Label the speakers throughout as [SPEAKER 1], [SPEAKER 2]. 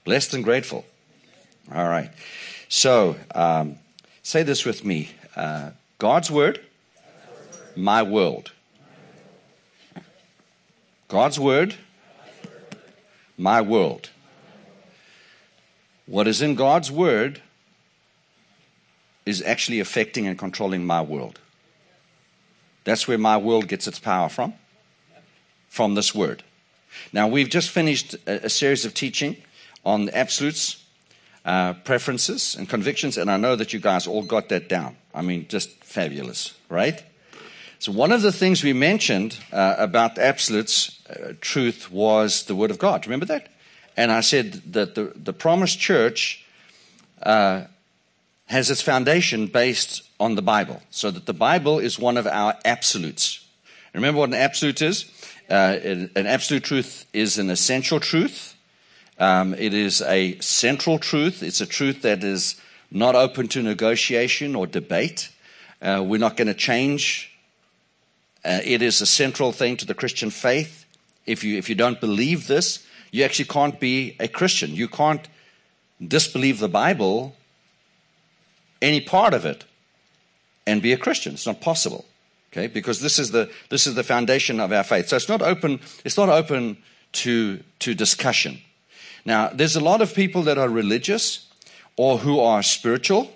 [SPEAKER 1] Blessed and grateful. All right. So, say this with me. God's word, my world. God's word, my world. What is in God's word is actually affecting and controlling my world. That's where my world gets its power from this word. Now, we've just finished a series of teaching on the absolutes, preferences, and convictions, and I know that you guys all got that down. I mean, just fabulous, right? So one of the things we mentioned about the absolutes, truth, was the Word of God. Remember that? And I said that the promised church has its foundation based on the Bible, so that the Bible is one of our absolutes. Remember what an absolute is? An absolute truth is an essential truth. It is a central truth. It's a truth that is not open to negotiation or debate. We're not going to change. It is a central thing to the Christian faith. If you don't believe this, you actually can't be a Christian. You can't disbelieve the Bible, any part of it, and be a Christian. It's not possible. Okay, because this is the foundation of our faith. So it's not open to discussion. Now, there's a lot of people that are religious or who are spiritual.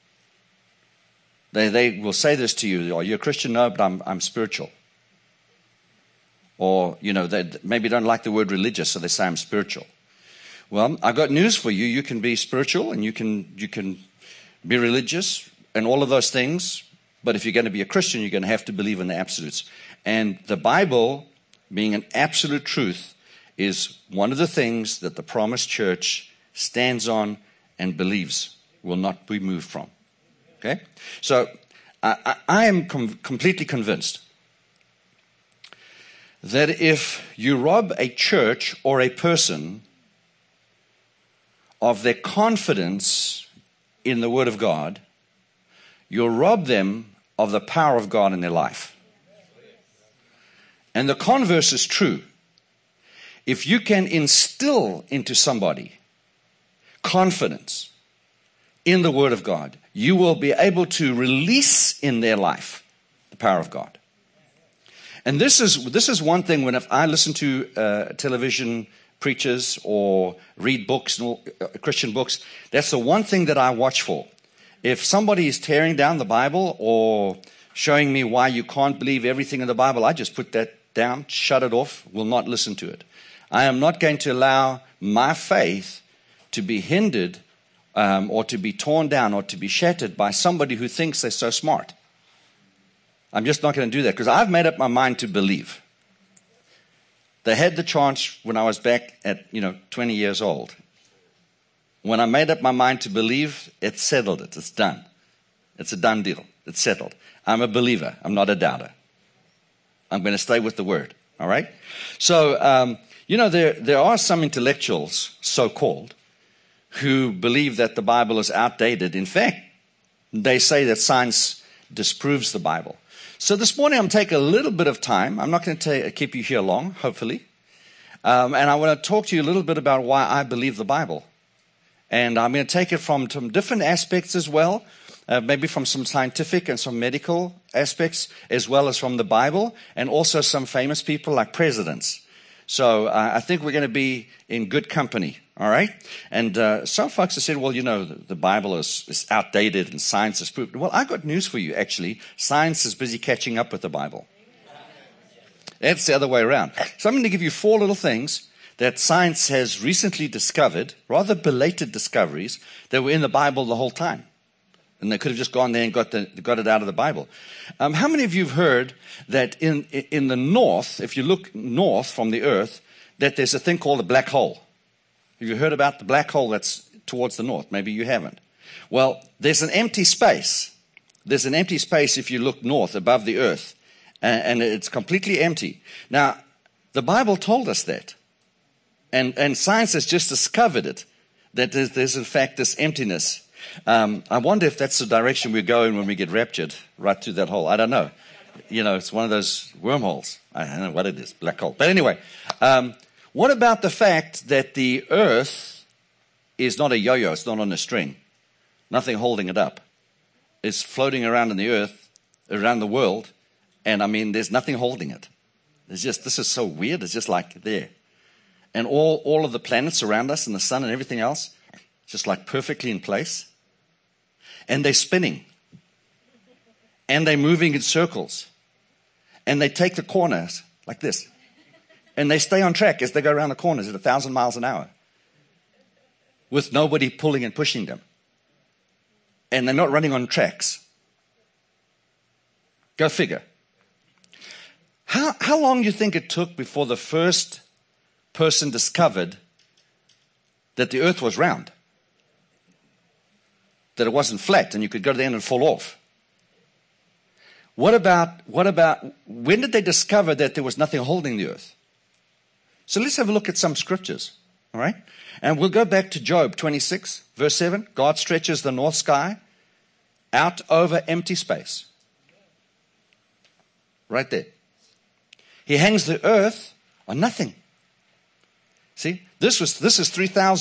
[SPEAKER 1] They will say this to you: "Are you a Christian?" "No, but I'm spiritual." Or, they maybe don't like the word religious, so they say, "I'm spiritual." Well, I've got news for you. You can be spiritual and you can be religious and all of those things. But if you're going to be a Christian, you're going to have to believe in the absolutes. And the Bible, being an absolute truth, is one of the things that the promised church stands on and believes will not be moved from. Okay? So I am completely convinced that if you rob a church or a person of their confidence in the Word of God, you'll rob them of the power of God in their life. And the converse is true. If you can instill into somebody confidence in the Word of God, you will be able to release in their life the power of God. And this is one thing when if I listen to television preachers or read books, Christian books, that's the one thing that I watch for. If somebody is tearing down the Bible or showing me why you can't believe everything in the Bible, I just put that down, shut it off, will not listen to it. I am not going to allow my faith to be hindered or to be torn down or to be shattered by somebody who thinks they're so smart. I'm just not going to do that because I've made up my mind to believe. They had the chance when I was back at 20 years old. When I made up my mind to believe, it settled it. It's done. It's a done deal. It's settled. I'm a believer. I'm not a doubter. I'm going to stay with the Word. All right? So, there are some intellectuals, so-called, who believe that the Bible is outdated. In fact, they say that science disproves the Bible. So this morning I'm taking a little bit of time. I'm not going to keep you here long, hopefully. And I want to talk to you a little bit about why I believe the Bible. And I'm going to take it from some different aspects as well, maybe from some scientific and some medical aspects, as well as from the Bible, and also some famous people like presidents. So I think we're going to be in good company, all right? And some folks have said, well, the Bible is outdated and science has proved. Well, I got news for you, actually. Science is busy catching up with the Bible. That's the other way around. So I'm going to give you 4 little things that science has recently discovered, rather belated discoveries, that were in the Bible the whole time. And they could have just gone there and got it out of the Bible. How many of you have heard that in the north, if you look north from the earth, that there's a thing called a black hole? Have you heard about the black hole that's towards the north? Maybe you haven't. Well, there's an empty space. There's an empty space if you look north above the earth. And it's completely empty. Now, the Bible told us that. And science has just discovered it, that there's in fact this emptiness. I wonder if that's the direction we're going when we get raptured, right through that hole. I don't know. It's one of those wormholes. I don't know what it is, black hole. But anyway, what about the fact that the earth is not a yo-yo. It's not on a string. Nothing holding it up. It's floating around in the earth, around the world, and I mean, there's nothing holding it. It's just, this is so weird. It's just like there. And all of the planets around us and the sun and everything else, just like perfectly in place. And they're spinning. And they're moving in circles. And they take the corners like this. And they stay on track as they go around the corners at 1,000 miles an hour. With nobody pulling and pushing them. And they're not running on tracks. Go figure. How long do you think it took before the first person discovered that the earth was round? That it wasn't flat and you could go to the end and fall off? What about, when did they discover that there was nothing holding the earth? So let's have a look at some scriptures, all right? And we'll go back to Job 26, verse 7. God stretches the north sky out over empty space. Right there. He hangs the earth on nothing. See, this is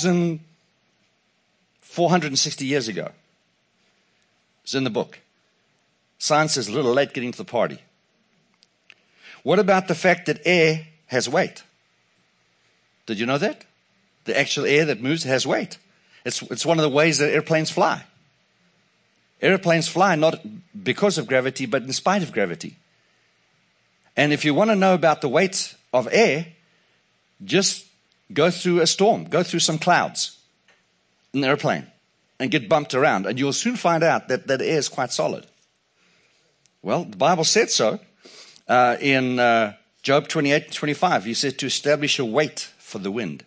[SPEAKER 1] 3,460 years ago. It's in the book. Science is a little late getting to the party. What about the fact that air has weight? Did you know that? The actual air that moves has weight. It's one of the ways that airplanes fly. Airplanes fly not because of gravity, but in spite of gravity. And if you want to know about the weight of air, just go through a storm, go through some clouds in an airplane and get bumped around. And you'll soon find out that air is quite solid. Well, the Bible said so in Job 28:25. He said to establish a weight for the wind.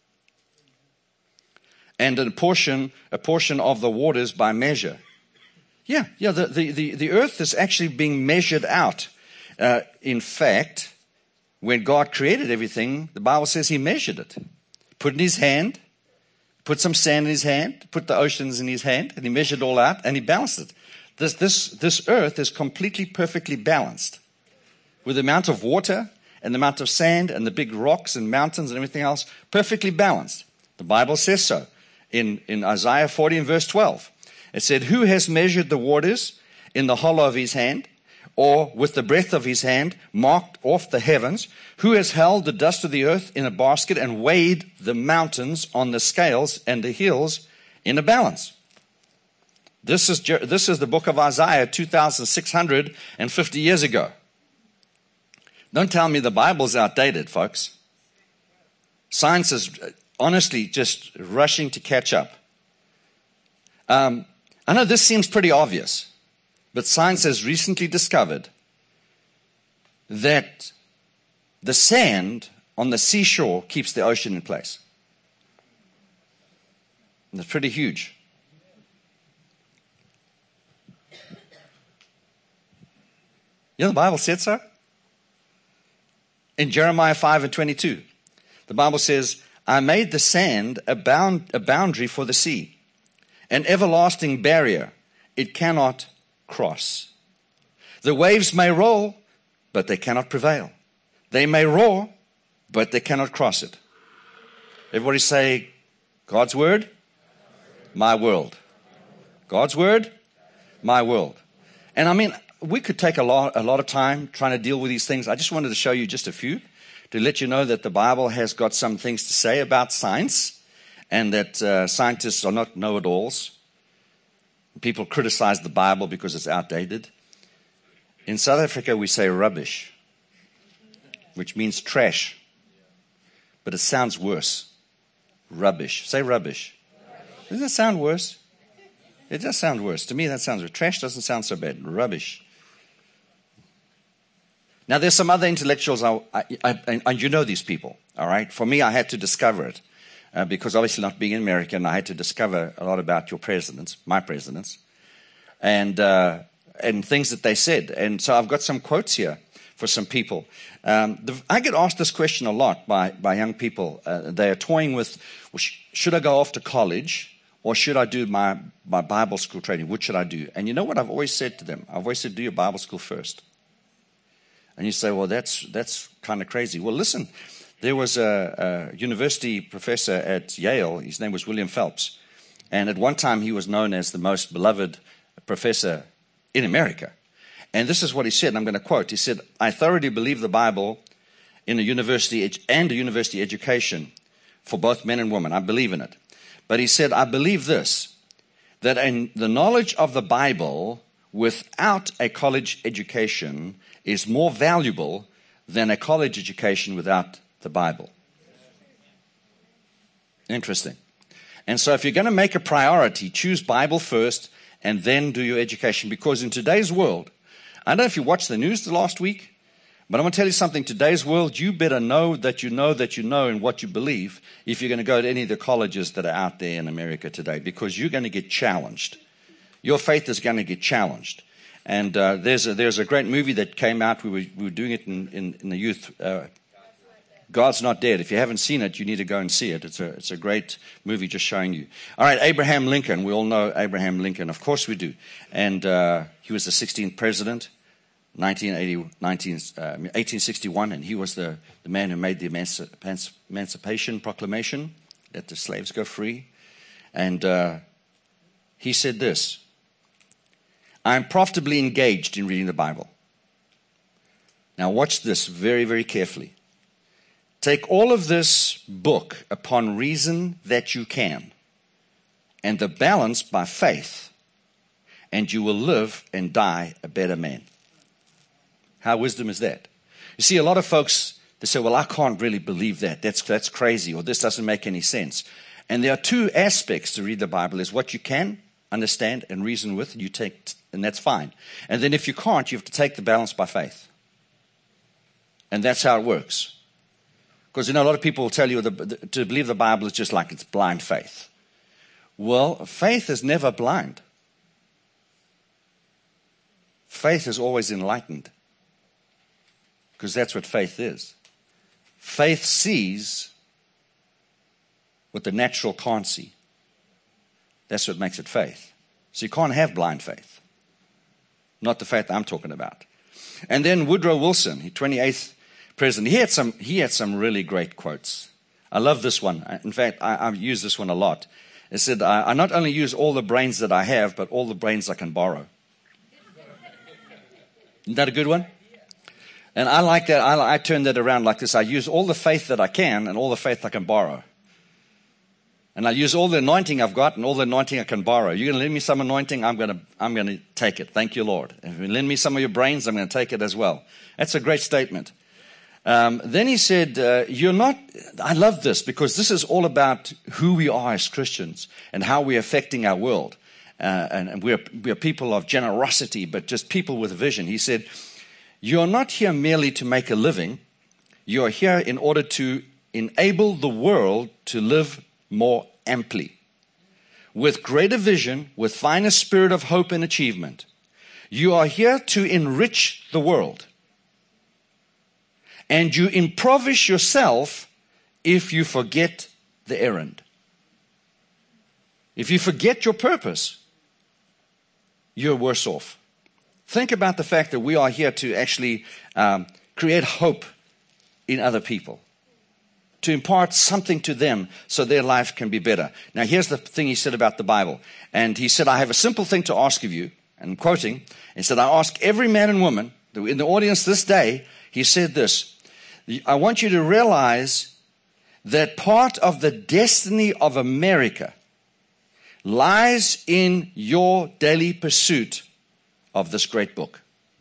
[SPEAKER 1] And a portion of the waters by measure. Yeah, the earth is actually being measured out. In fact, when God created everything, the Bible says he measured it. Put it in his hand, put some sand in his hand, put the oceans in his hand, and he measured it all out, and he balanced it. This earth is completely, perfectly balanced. With the amount of water and the amount of sand and the big rocks and mountains and everything else, perfectly balanced. The Bible says so in Isaiah 40 and verse 12. It said, who has measured the waters in the hollow of his hand, or with the breadth of his hand marked off the heavens? Who has held the dust of the earth in a basket and weighed the mountains on the scales and the hills in a balance? This is the book of Isaiah 2,650 years ago. Don't tell me the Bible's outdated, folks. Science is honestly just rushing to catch up. I know this seems pretty obvious, but science has recently discovered that the sand on the seashore keeps the ocean in place. And it's pretty huge. You know, the Bible said so. In Jeremiah 5 and 22, the Bible says, I made the sand a boundary for the sea, an everlasting barrier it cannot cross. The waves may roll, but they cannot prevail. They may roar, but they cannot cross it. Everybody say, God's word, my world. God's word, my world. And I mean, we could take a lot of time trying to deal with these things. I just wanted to show you just a few to let you know that the Bible has got some things to say about science, and that scientists are not know-it-alls. People criticize the Bible because it's outdated. In South Africa, we say rubbish, which means trash. But it sounds worse. Rubbish. Say rubbish. Doesn't that sound worse? It does sound worse. To me, that sounds worse. Trash doesn't sound so bad. Rubbish. Now, there's some other intellectuals, and you know these people, all right? For me, I had to discover it. Because obviously not being American, I had to discover a lot about your presidents, my presidents, and things that they said. And so I've got some quotes here for some people. I get asked this question a lot by young people. They are toying with, well, should I go off to college or should I do my Bible school training? What should I do? And you know what I've always said to them? I've always said, do your Bible school first. And you say, well, that's kind of crazy. Well, listen, There was a university professor at Yale. His name was William Phelps. And at one time, he was known as the most beloved professor in America. And this is what he said, and I'm going to quote. He said, "I thoroughly believe the Bible in a university and a university education for both men and women. I believe in it. But he said, I believe this, that in the knowledge of the Bible without a college education is more valuable than a college education without the Bible." Interesting. And so if you're going to make a priority, choose Bible first and then do your education. Because in today's world, I don't know if you watched the news the last week, but I'm going to tell you something. Today's world, you better know that you know that you know in what you believe if you're going to go to any of the colleges that are out there in America today, because you're going to get challenged. Your faith is going to get challenged. And there's a great movie that came out. We were doing it in the youth. God's Not Dead. If you haven't seen it, you need to go and see it. It's a great movie just showing you. All right, Abraham Lincoln. We all know Abraham Lincoln. Of course we do. And he was the 16th president, 1861, and he was the man who made the Emancipation Proclamation, let the slaves go free. And he said this, "I am profitably engaged in reading the Bible." Now watch this very, very carefully. "Take all of this book upon reason that you can, and the balance by faith, and you will live and die a better man." How wisdom is that? You see, a lot of folks, they say, well, I can't really believe that. That's crazy, or this doesn't make any sense. And there are two aspects to read the Bible. Is what you can understand and reason with, and that's fine. And then if you can't, you have to take the balance by faith. And that's how it works. Because, a lot of people will tell you to believe the Bible is just like it's blind faith. Well, faith is never blind. Faith is always enlightened. Because that's what faith is. Faith sees what the natural can't see. That's what makes it faith. So you can't have blind faith. Not the faith I'm talking about. And then Woodrow Wilson, 28th president, he had some really great quotes. I love this one. In fact, I've used this one a lot. It said, I not only use all the brains that I have, but all the brains I can borrow. Isn't that a good one? And I like that. I turn that around like this. I use all the faith that I can and all the faith I can borrow. And I use all the anointing I've got and all the anointing I can borrow. You're going to lend me some anointing, I'm going to take it. Thank you, Lord. If you lend me some of your brains, I'm going to take it as well. That's a great statement. Then he said, I love this because this is all about who we are as Christians and how we're affecting our world. And we're people of generosity, but just people with a vision. He said, you're not here merely to make a living. You're here in order to enable the world to live more amply, with greater vision, with finer spirit of hope and achievement. You are here to enrich the world. And you impoverish yourself if you forget the errand. If you forget your purpose, you're worse off. Think about the fact that we are here to actually create hope in other people, to impart something to them so their life can be better. Now, here's the thing he said about the Bible. And he said, I have a simple thing to ask of you. And I'm quoting, he said, I ask every man and woman in the audience this day, he said this, I want you to realize that part of the destiny of America lies in your daily pursuit of this great book.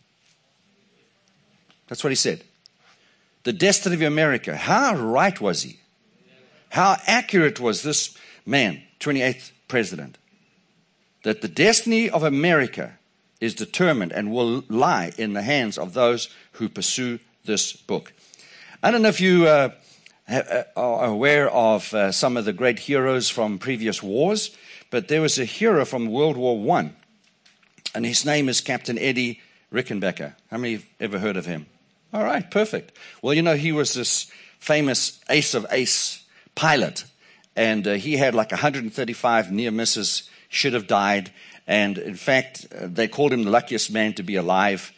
[SPEAKER 1] That's what he said. The destiny of America. How right was he? How accurate was this man, 28th president? That the destiny of America is determined and will lie in the hands of those who pursue this book. I don't know if you are aware of some of the great heroes from previous wars, but there was a hero from World War I, and his name is Captain Eddie Rickenbacker. How many have ever heard of him? All right, perfect. Well, he was this famous ace of ace pilot, and he had like 135 near misses, should have died, and in fact, they called him the luckiest man to be alive,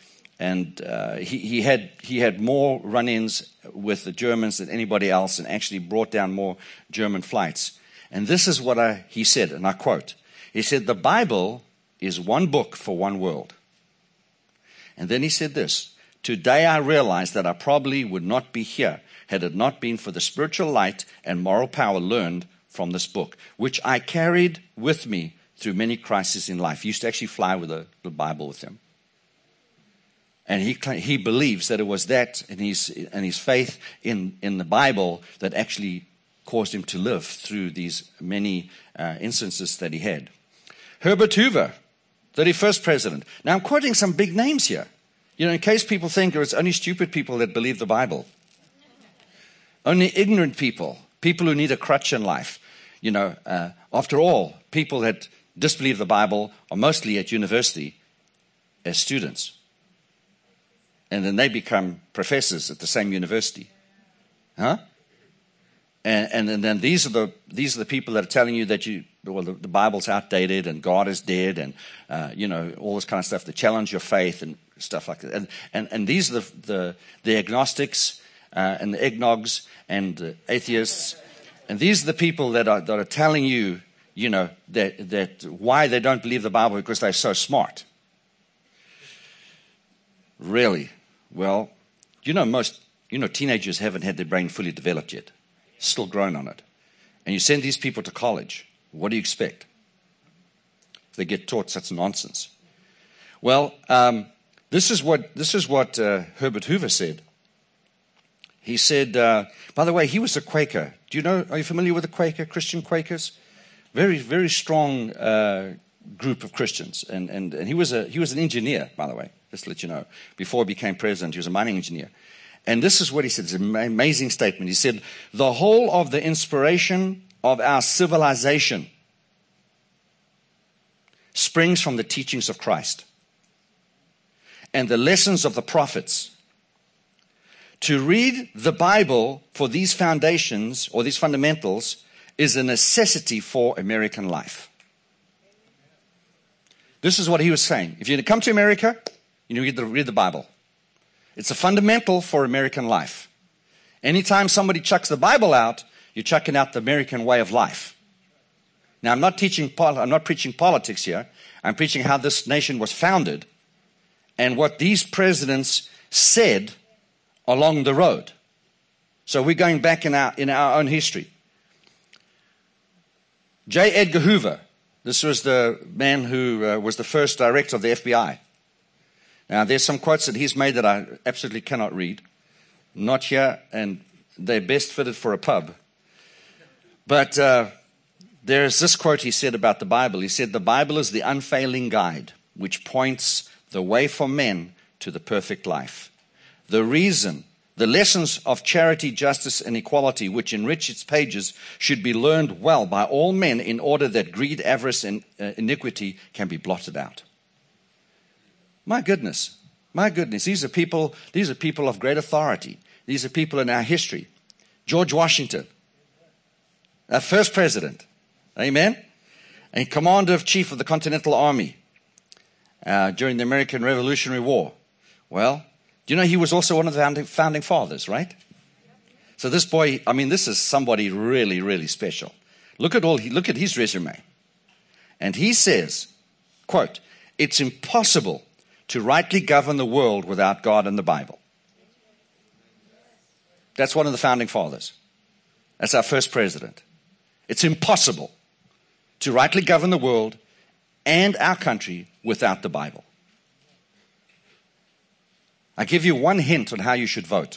[SPEAKER 1] And he had more run-ins with the Germans than anybody else, and actually brought down more German flights. And this is what he said, and I quote. He said, "The Bible is one book for one world." And then he said this, "Today I realize that I probably would not be here had it not been for the spiritual light and moral power learned from this book, which I carried with me through many crises in life." He used to actually fly with the Bible with him. And he believes that it was that and his faith in the Bible that actually caused him to live through these many instances that he had. Herbert Hoover, 31st president. Now I'm quoting some big names here. In case people think it's only stupid people that believe the Bible. Only ignorant people who need a crutch in life. After all, people that disbelieve the Bible are mostly at university as students. And then they become professors at the same university. Huh? And then these are the people that are telling you that the Bible's outdated and God is dead and all this kind of stuff, that challenge your faith and stuff like that. And these are the agnostics and the eggnogs and the atheists, and these are the people that are telling you that why they don't believe the Bible, because they're so smart. Really? Well, teenagers haven't had their brain fully developed yet. Still growing on it. And you send these people to college. What do you expect? They get taught such nonsense. Well, this is what Herbert Hoover said. He said, by the way, he was a Quaker. Are you familiar with the Quaker, Christian Quakers? Very, very strong group of Christians. And he was an engineer, by the way, just to let you know. Before he became president, he was a mining engineer. And this is what he said. It's an amazing statement. He said, "The whole of the inspiration of our civilization springs from the teachings of Christ and the lessons of the prophets. To read the Bible for these foundations or these fundamentals is a necessity for American life." This is what he was saying. If you come to America, you need to read the Bible. It's a fundamental for American life. Anytime somebody chucks the Bible out, you're chucking out the American way of life. Now, I'm not preaching politics here. I'm preaching how this nation was founded and what these presidents said along the road. So we're going back in our own history. J. Edgar Hoover. This was the man who was the first director of the FBI. Now, there's some quotes that he's made that I absolutely cannot read. Not here, and they're best fitted for a pub. But there's this quote he said about the Bible. He said, "The Bible is the unfailing guide which points the way for men to the perfect life. The lessons of charity, justice, and equality which enrich its pages should be learned well by all men in order that greed, avarice, and iniquity can be blotted out." My goodness. These are people of great authority. These are people in our history. George Washington, our first president. Amen. And commander-in-chief of the Continental Army during the American Revolutionary War. Well, do you know he was also one of the founding fathers, right? So this boy, this is somebody really, really special. Look at his resume. And he says, quote, "It's impossible to rightly govern the world without God and the Bible." That's one of the founding fathers. That's our first president. It's impossible to rightly govern the world and our country without the Bible. I give you one hint on how you should vote.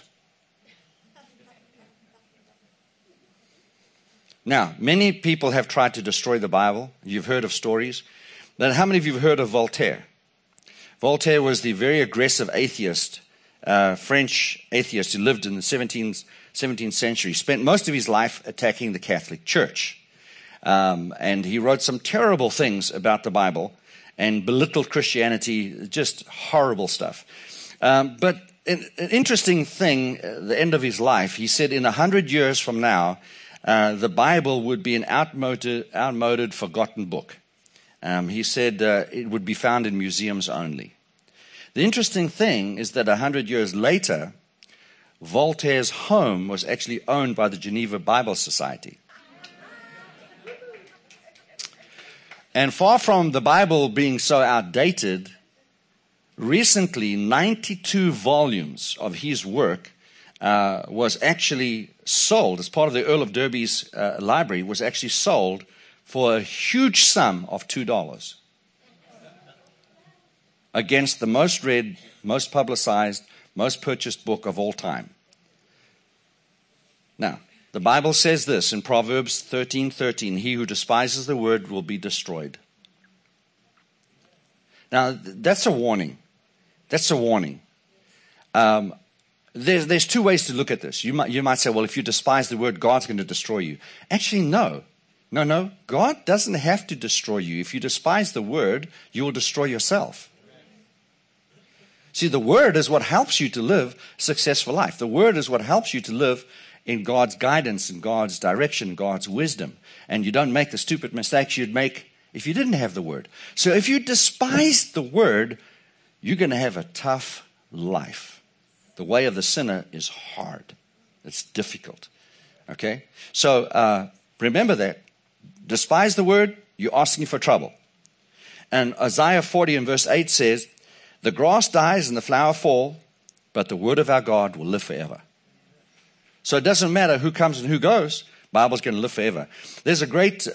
[SPEAKER 1] Now, many people have tried to destroy the Bible. You've heard of stories. But how many of you have heard of Voltaire? Voltaire was the very aggressive atheist, French atheist who lived in the 17th century. He spent most of his life attacking the Catholic Church. And he wrote some terrible things about the Bible and belittled Christianity, just horrible stuff. But an interesting thing, the end of his life, he said in 100 years from now, the Bible would be an outmoded, forgotten book. He said it would be found in museums only. The interesting thing is that 100 years later, Voltaire's home was actually owned by the Geneva Bible Society. And far from the Bible being so outdated, recently 92 volumes of his work was actually sold as part of the Earl of Derby's library, was actually sold for a huge sum of $2 against the most read, most publicized, most purchased book of all time. Now, the Bible says this in Proverbs 13:13, he who despises the word will be destroyed. Now, that's a warning. That's a warning. There's two ways to look at this. You might say, well, if you despise the word, God's going to destroy you. Actually, no. No. God doesn't have to destroy you. If you despise the word, you will destroy yourself. See, the word is what helps you to live a successful life. The word is what helps you to live in God's guidance, in God's direction, God's wisdom. And you don't make the stupid mistakes you'd make if you didn't have the word. So if you despise the word, you're going to have a tough life. The way of the sinner is hard. It's difficult. Okay? So remember that. Despise the word, you're asking for trouble. And Isaiah 40 and verse 8 says, the grass dies and the flower fall, but the word of our God will live forever. So it doesn't matter who comes and who goes, the Bible's going to live forever. There's a great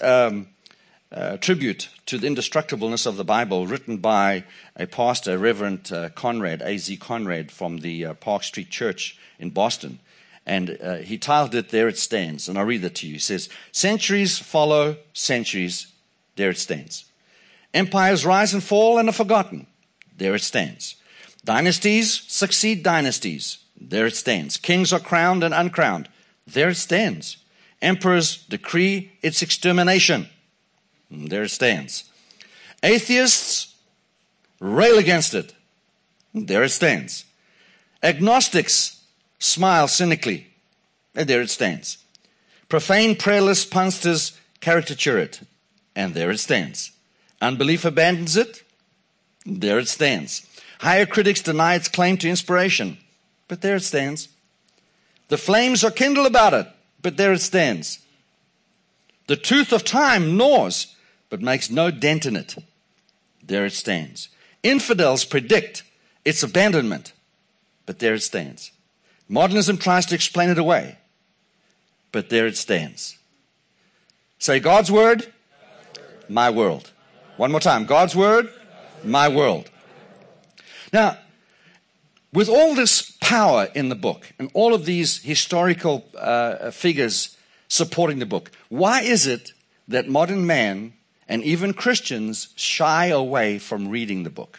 [SPEAKER 1] tribute to the indestructibleness of the Bible written by a pastor, Reverend Conrad, A.Z. Conrad, from the Park Street Church in Boston. And he titled it, There It Stands. And I'll read that to you. He says, centuries follow centuries, there it stands. Empires rise and fall and are forgotten. There it stands. Dynasties succeed dynasties. There it stands. Kings are crowned and uncrowned. There it stands. Emperors decree its extermination. There it stands. Atheists rail against it. There it stands. Agnostics smile cynically. And there it stands. Profane prayerless punsters caricature it. And there it stands. Unbelief abandons it. There it stands. Higher critics deny its claim to inspiration. But there it stands. The flames are kindled about it. But there it stands. The tooth of time gnaws, but makes no dent in it. There it stands. Infidels predict its abandonment. But there it stands. Modernism tries to explain it away. But there it stands. Say, God's word, my world. One more time. God's word, my world. Now, with all this power in the book and all of these historical figures supporting the book, why is it that modern man and even Christians shy away from reading the book?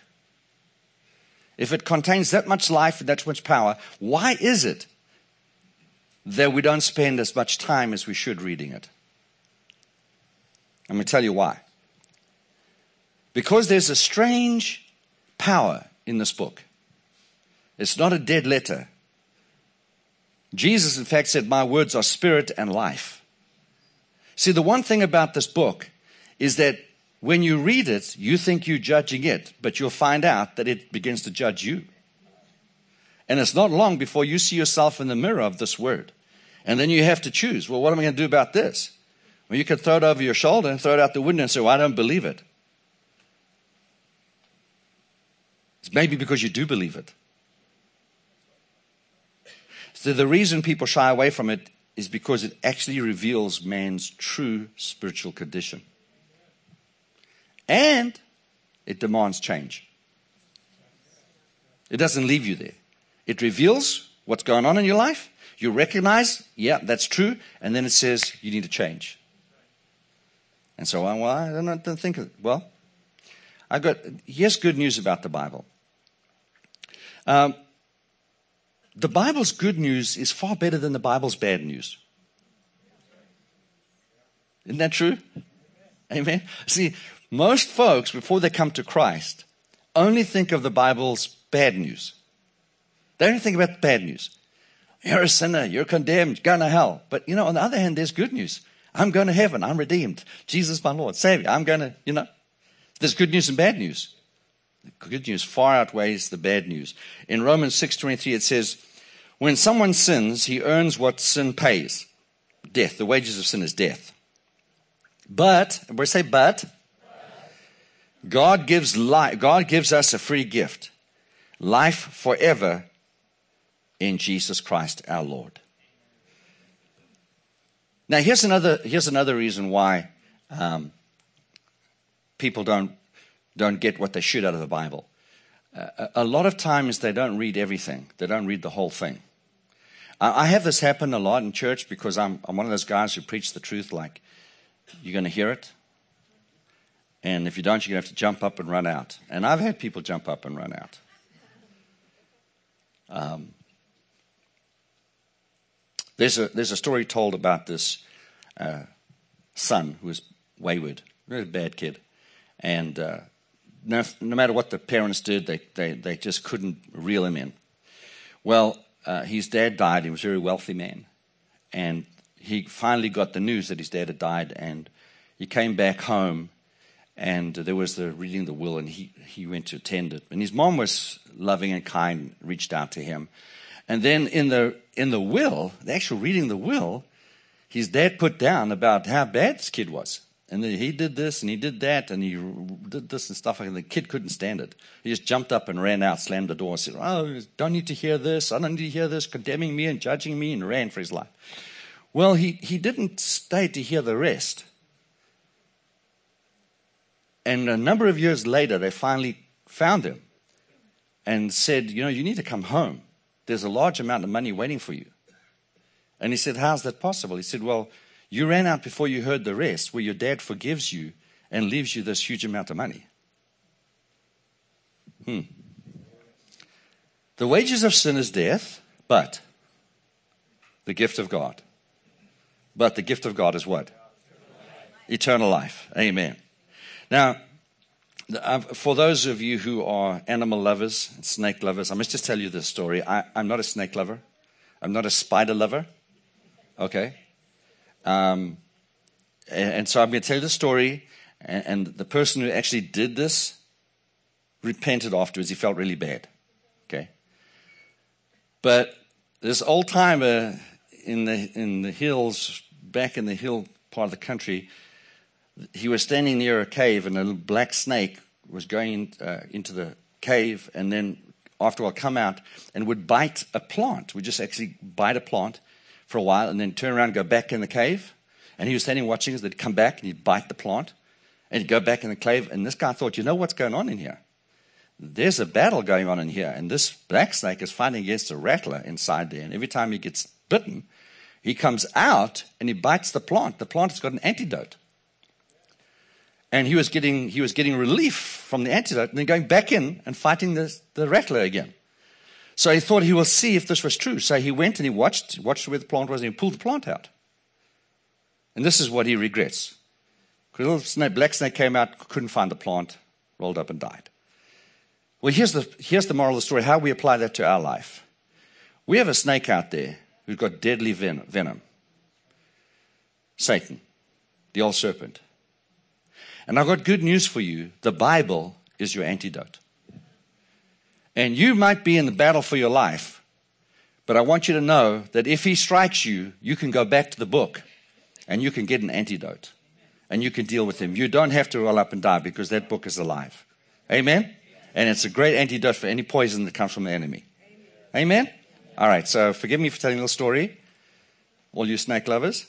[SPEAKER 1] If it contains that much life and that much power, why is it that we don't spend as much time as we should reading it? I'm going to tell you why. Because there's a strange power in this book. It's not a dead letter. Jesus, in fact, said, my words are spirit and life. See, the one thing about this book is that when you read it, you think you're judging it, but you'll find out that it begins to judge you. And it's not long before you see yourself in the mirror of this word. And then you have to choose, well, what am I going to do about this? Well, you could throw it over your shoulder and throw it out the window and say, well, I don't believe it. It's maybe because you do believe it. So the reason people shy away from it is because it actually reveals man's true spiritual condition. And it demands change. It doesn't leave you there. It reveals what's going on in your life. You recognize, yeah, that's true. And then it says you need to change. And so, well, I don't think of it. Well, here's good news about the Bible. The Bible's good news is far better than the Bible's bad news. Isn't that true? Amen. See, most folks, before they come to Christ, only think of the Bible's bad news. They don't think about the bad news. You're a sinner. You're condemned. You're going to hell. But, on the other hand, there's good news. I'm going to heaven. I'm redeemed. Jesus, my Lord, Savior. I'm going to, there's good news and bad news. The good news far outweighs the bad news. In Romans 6:23 it says, when someone sins, he earns what sin pays. Death. The wages of sin is death. But, everybody say but. God gives life. God gives us a free gift. Life forever in Jesus Christ our Lord. Now here's another reason why people don't get what they should out of the Bible. A lot of times they don't read everything. They don't read the whole thing. I have this happen a lot in church because I'm one of those guys who preach the truth like you're going to hear it. And if you don't, you're going to have to jump up and run out. And I've had people jump up and run out. There's a story told about this son who was wayward, really bad kid. And no matter what the parents did, they just couldn't reel him in. Well, his dad died. He was a very wealthy man. And he finally got the news that his dad had died. And he came back home. And there was the reading the will, and he went to attend it. And his mom was loving and kind, reached out to him. And then in the will, the actual reading the will, his dad put down about how bad this kid was. And then he did this and he did that and he did this and stuff. And the kid couldn't stand it. He just jumped up and ran out, slammed the door, said, "Oh, don't need to hear this. I don't need to hear this, condemning me and judging me," and ran for his life. Well, he didn't stay to hear the rest. And a number of years later, they finally found him and said, "You need to come home. There's a large amount of money waiting for you." And he said, "How's that possible?" He said, "Well, you ran out before you heard the rest, where your dad forgives you and leaves you this huge amount of money." The wages of sin is death, but the gift of God. But the gift of God is what? Eternal life. Amen. Now, for those of you who are animal lovers and snake lovers, I must just tell you this story. I'm not a snake lover. I'm not a spider lover. Okay? And so I'm going to tell you the story. And the person who actually did this repented afterwards. He felt really bad. Okay? But this old timer in the hills, back in the hill part of the country, he was standing near a cave, and a little black snake was going into the cave, and then after a while come out and would bite a plant. Would just actually bite a plant for a while and then turn around and go back in the cave. And he was standing watching us. They'd come back and he'd bite the plant and he'd go back in the cave. And this guy thought, what's going on in here? There's a battle going on in here. And this black snake is fighting against a rattler inside there. And every time he gets bitten, he comes out and he bites the plant. The plant has got an antidote. And he was getting relief from the antidote and then going back in and fighting the rattler again. So he thought he will see if this was true. So he went and he watched where the plant was, and he pulled the plant out. And this is what he regrets. Because a little black snake came out, couldn't find the plant, rolled up and died. Well, here's the moral of the story, how we apply that to our life. We have a snake out there who's got deadly venom. Satan, the old serpent. And I've got good news for you. The Bible is your antidote. And you might be in the battle for your life, but I want you to know that if he strikes you, you can go back to the book and you can get an antidote and you can deal with him. You don't have to roll up and die because that book is alive. Amen? And it's a great antidote for any poison that comes from the enemy. Amen? All right, so forgive me for telling a little story, all you snake lovers.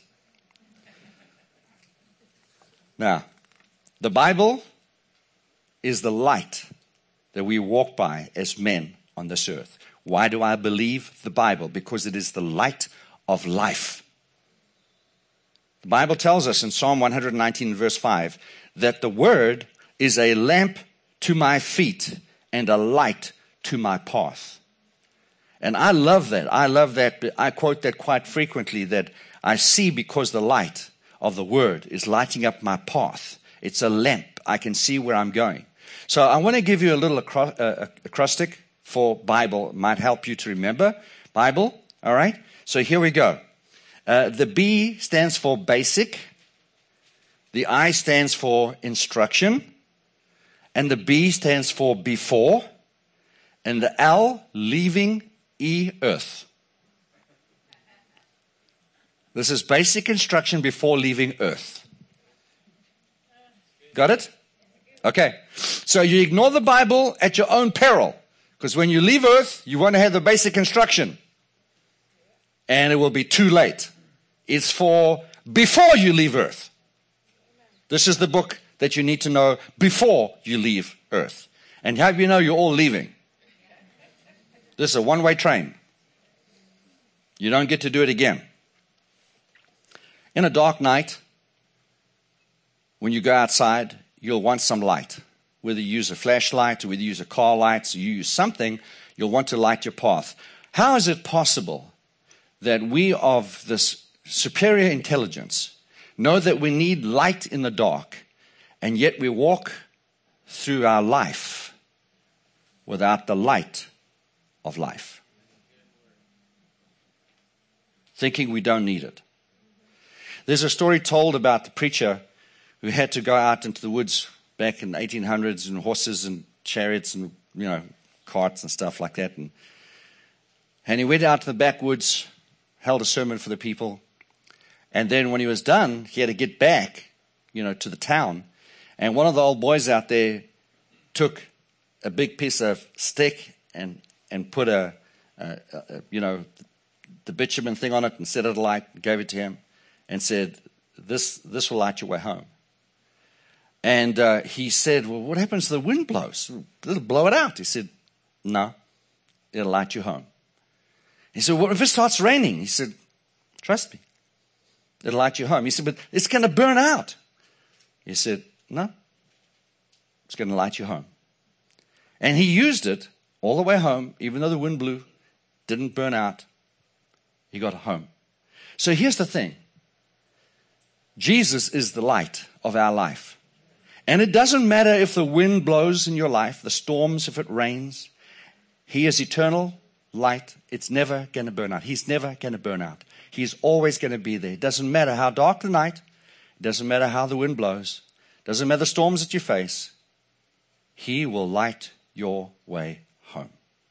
[SPEAKER 1] Now, the Bible is the light that we walk by as men on this earth. Why do I believe the Bible? Because it is the light of life. The Bible tells us in Psalm 119 verse 5 that the word is a lamp to my feet and a light to my path. And I love that. I quote that quite frequently, that I see because the light of the word is lighting up my path. It's a lamp. I can see where I'm going. So I want to give you a little acrostic for Bible. It might help you to remember Bible. All right? So here we go. The B stands for basic. The I stands for instruction. and the B stands for before, and the L, leaving, E, earth. This is basic instruction before leaving earth. Got it? Okay. So you ignore the Bible at your own peril, because when you leave earth, you want to have the basic instruction, and it will be too late. It's for before you leave earth. This is the book that you need to know before you leave earth. And how do you know you're all leaving? This is a one-way train. You don't get to do it again. In a dark night, when you go outside, you'll want some light. Whether you use a flashlight or whether you use a car light or you use something, you'll want to light your path. How is it possible that we of this superior intelligence know that we need light in the dark, and yet we walk through our life without the light of life, thinking we don't need it? There's a story told about the preacher who had to go out into the woods back in the 1800s and horses and chariots and, carts and stuff like that. And he went out to the backwoods, held a sermon for the people. And then when he was done, he had to get back, to the town. And one of the old boys out there took a big piece of stick and put the bitumen thing on it and set it alight, gave it to him, and said, this will light your way home. And he said, well, what happens if the wind blows? It'll blow it out. He said, no, it'll light you home. He said, what if it starts raining? He said, trust me, it'll light you home. He said, but it's going to burn out. He said, no, it's going to light you home. And he used it all the way home, even though the wind blew, didn't burn out. He got home. So here's the thing. Jesus is the light of our life. And it doesn't matter if the wind blows in your life, the storms, if it rains. He is eternal light. It's never going to burn out. He's never going to burn out. He's always going to be there. It doesn't matter how dark the night. It doesn't matter how the wind blows. It doesn't matter the storms that you face. He will light your way home.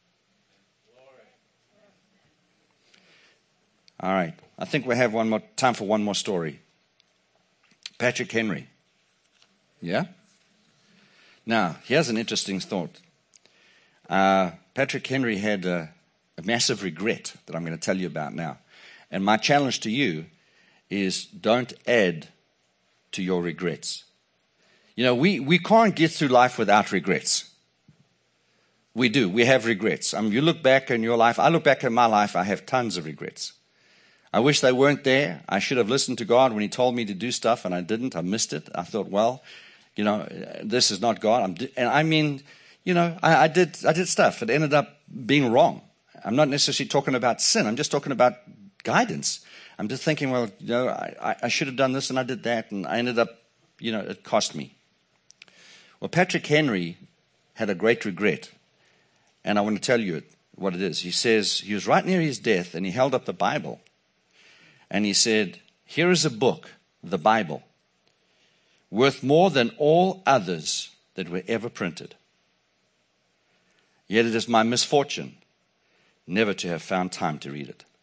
[SPEAKER 1] All right. I think we have time for one more story. Patrick Henry. Yeah? Now, here's an interesting thought. Patrick Henry had a massive regret that I'm going to tell you about now. And my challenge to you is don't add to your regrets. We can't get through life without regrets. We do. We have regrets. You look back in your life. I look back in my life. I have tons of regrets. I wish they weren't there. I should have listened to God when He told me to do stuff, and I didn't. I missed it. I thought, this is not God. I did stuff. It ended up being wrong. I'm not necessarily talking about sin. I'm just talking about guidance. I'm just thinking, I should have done this, and I did that, and I ended up, it cost me. Well, Patrick Henry had a great regret, and I want to tell you what it is. He says he was right near his death, and he held up the Bible. And he said, here is a book, the Bible, worth more than all others that were ever printed. Yet it is my misfortune never to have found time to read it.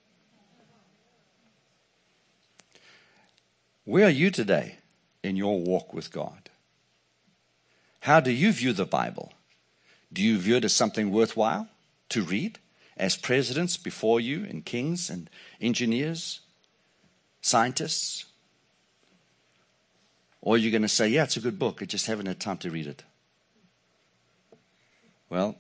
[SPEAKER 1] Where are you today in your walk with God? How do you view the Bible? Do you view it as something worthwhile to read? As presidents before you and kings and engineers, scientists? Or are you going to say, yeah, it's a good book, I just haven't had time to read it? Well,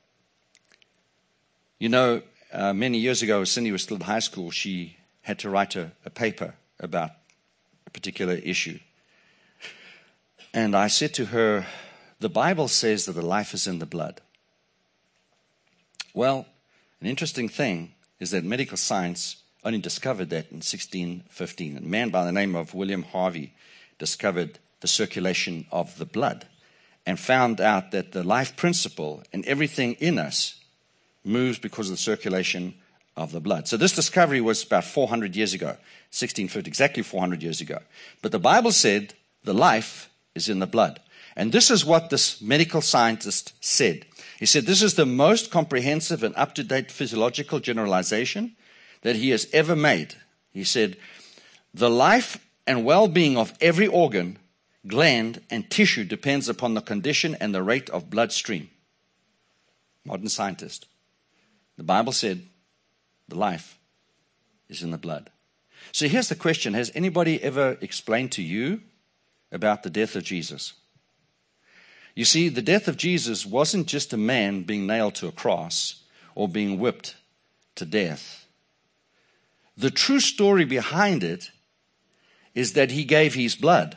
[SPEAKER 1] many years ago, as Cindy was still in high school, she had to write a paper about a particular issue. And I said to her, the Bible says that the life is in the blood. Well, an interesting thing is that medical science only discovered that in 1615. A man by the name of William Harvey discovered the circulation of the blood and found out that the life principle and everything in us moves because of the circulation of the blood. So this discovery was about 400 years ago, 1650, exactly 400 years ago. But the Bible said the life is in the blood. And this is what this medical scientist said. He said, this is the most comprehensive and up-to-date physiological generalization that he has ever made. He said, the life and well-being of every organ, gland, and tissue depends upon the condition and the rate of bloodstream. Modern scientist. The Bible said the life is in the blood. So here's the question. Has anybody ever explained to you about the death of Jesus? You see, the death of Jesus wasn't just a man being nailed to a cross or being whipped to death. The true story behind it is that he gave his blood.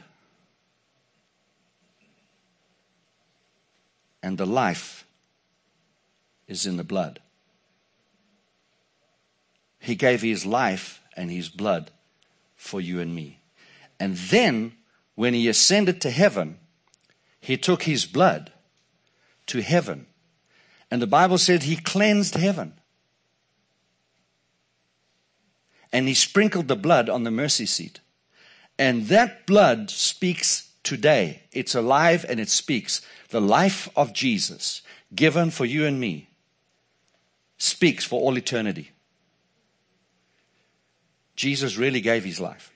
[SPEAKER 1] And the life is in the blood. He gave his life and his blood for you and me. And then, when he ascended to heaven, he took his blood to heaven. And the Bible said he cleansed heaven. And he sprinkled the blood on the mercy seat. And that blood speaks today. It's alive and it speaks. The life of Jesus, given for you and me, speaks for all eternity. Jesus really gave his life.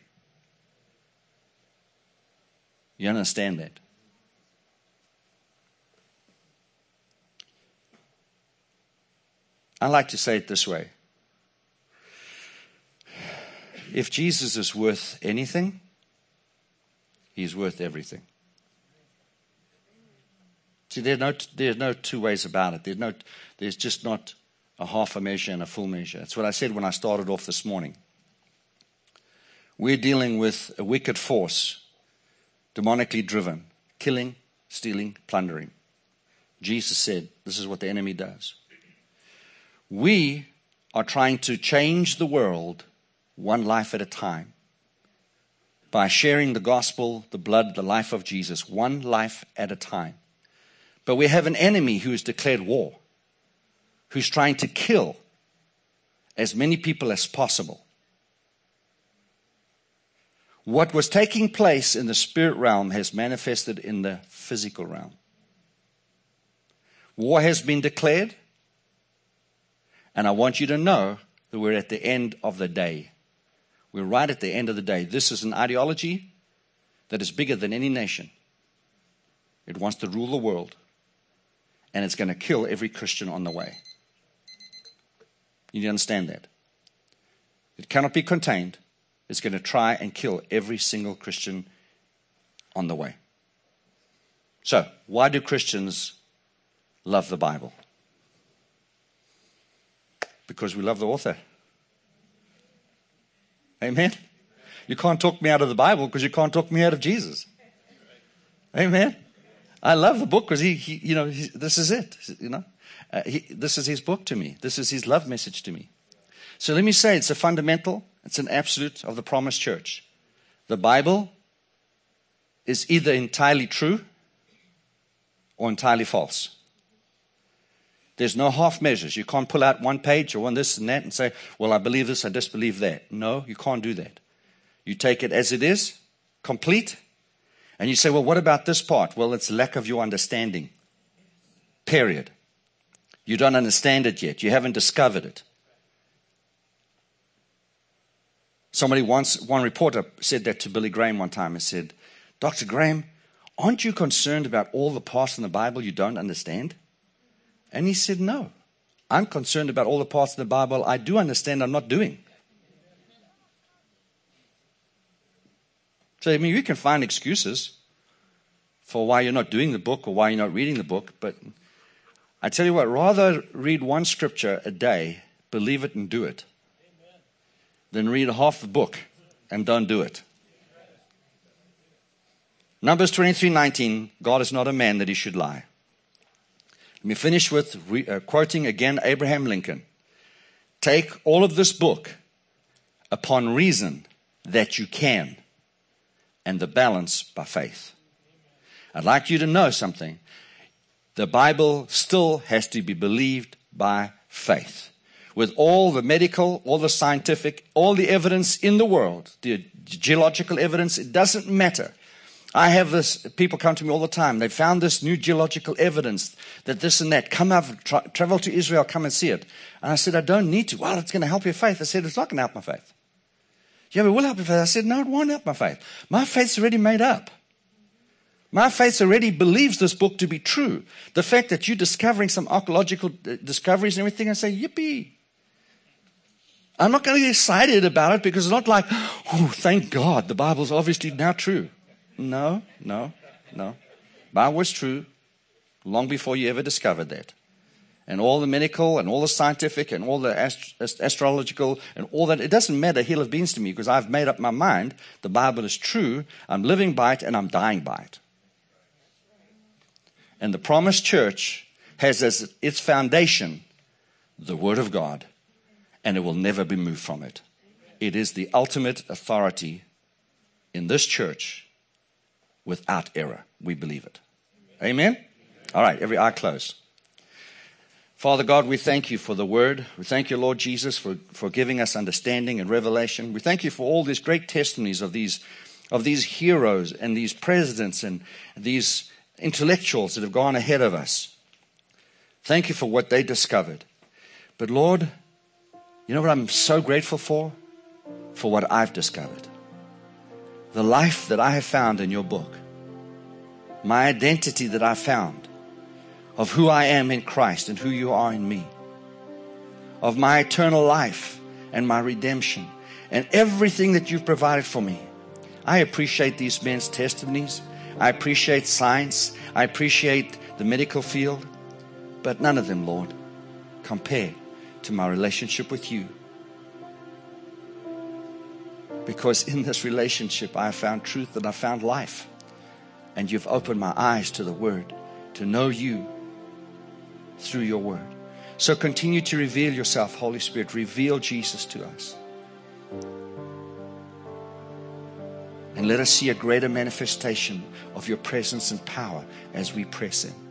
[SPEAKER 1] You understand that? I like to say it this way. If Jesus is worth anything, he's worth everything. See, there's no two ways about it. There's just not a half a measure and a full measure. That's what I said when I started off this morning. We're dealing with a wicked force, demonically driven, killing, stealing, plundering. Jesus said, this is what the enemy does. We are trying to change the world one life at a time by sharing the gospel, the blood, the life of Jesus, one life at a time. But we have an enemy who has declared war, who's trying to kill as many people as possible. What was taking place in the spirit realm has manifested in the physical realm. War has been declared. And I want you to know that we're at the end of the day. We're right at the end of the day. This is an ideology that is bigger than any nation. It wants to rule the world. And it's going to kill every Christian on the way. You need to understand that. It cannot be contained. It's going to try and kill every single Christian on the way. So, why do Christians love the Bible? Because we love the author. Amen? You can't talk me out of the Bible because you can't talk me out of Jesus. Amen? I love the book because this is it. This is his book to me. This is his love message to me. So let me say it's a fundamental, it's an absolute of the promised church. The Bible is either entirely true or entirely false. There's no half measures. You can't pull out one page or one this and that and say, well, I believe this, I disbelieve that. No, you can't do that. You take it as it is, complete, and you say, well, what about this part? Well, it's lack of your understanding. Period. You don't understand it yet. You haven't discovered it. One reporter said that to Billy Graham one time. He said, Dr. Graham, aren't you concerned about all the parts in the Bible you don't understand? And he said, no, I'm concerned about all the parts of the Bible I do understand I'm not doing. So, you can find excuses for why you're not doing the book or why you're not reading the book. But I tell you what, rather read one scripture a day, believe it and do it, than read half the book and don't do it. Numbers 23:19, God is not a man that he should lie. Let me finish with quoting again Abraham Lincoln. Take all of this book upon reason that you can, and the balance by faith. I'd like you to know something. The Bible still has to be believed by faith. With all the medical, all the scientific, all the evidence in the world, the geological evidence, it doesn't matter. I have this, people come to me all the time. They found this new geological evidence that this and that. Come up, travel to Israel, come and see it. And I said, I don't need to. Well, it's going to help your faith. I said, it's not going to help my faith. Yeah, but it will help your faith. I said, no, it won't help my faith. My faith's already made up. My faith already believes this book to be true. The fact that you're discovering some archaeological discoveries and everything, I say, yippee. I'm not going to get excited about it because it's not like, oh, thank God, the Bible's obviously now true. No. Bible was true long before you ever discovered that. And all the medical and all the scientific and all the astrological and all that, it doesn't matter a hill of beans to me because I've made up my mind. The Bible is true. I'm living by it and I'm dying by it. And the promised church has as its foundation the Word of God, and it will never be moved from it. It is the ultimate authority in this church. Without error, we believe it. Amen? All right, every eye closed. Father God, we thank you for the word. We thank you, Lord Jesus, for giving us understanding and revelation. We thank you for all these great testimonies of these heroes and these presidents and these intellectuals that have gone ahead of us. Thank you for what they discovered. But Lord, you know what I'm so grateful for? For what I've discovered. The life that I have found in your book, my identity that I found of who I am in Christ and who you are in me, of my eternal life and my redemption and everything that you've provided for me. I appreciate these men's testimonies. I appreciate science. I appreciate the medical field, but none of them, Lord, compare to my relationship with you. Because in this relationship, I have found truth and I found life. And you've opened my eyes to the Word, to know you through your Word. So continue to reveal yourself, Holy Spirit. Reveal Jesus to us. And let us see a greater manifestation of your presence and power as we press in.